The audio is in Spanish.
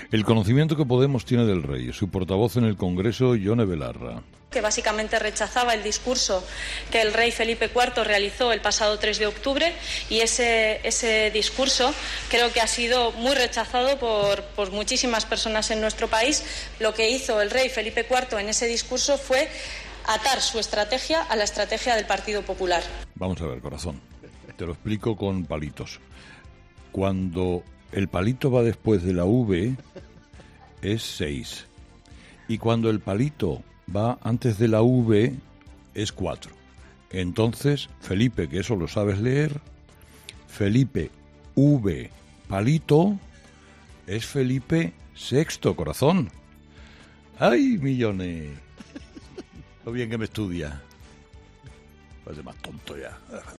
El conocimiento que Podemos tiene del rey, su portavoz en el Congreso, Ione Belarra. Que básicamente rechazaba el discurso que el rey Felipe IV realizó el pasado 3 de octubre y ese discurso creo que ha sido muy rechazado por muchísimas personas en nuestro país. Lo que hizo el rey Felipe IV en ese discurso fue atar su estrategia a la estrategia del Partido Popular. Vamos a ver, corazón, te lo explico con palitos. Cuando el palito va después de la V es 6 y cuando el palito va antes de la V es 4. Entonces, Felipe, que eso lo sabes leer, Felipe V palito es Felipe VI, corazón. ¡Ay, millones! Lo bien que me estudia. Parece más tonto ya.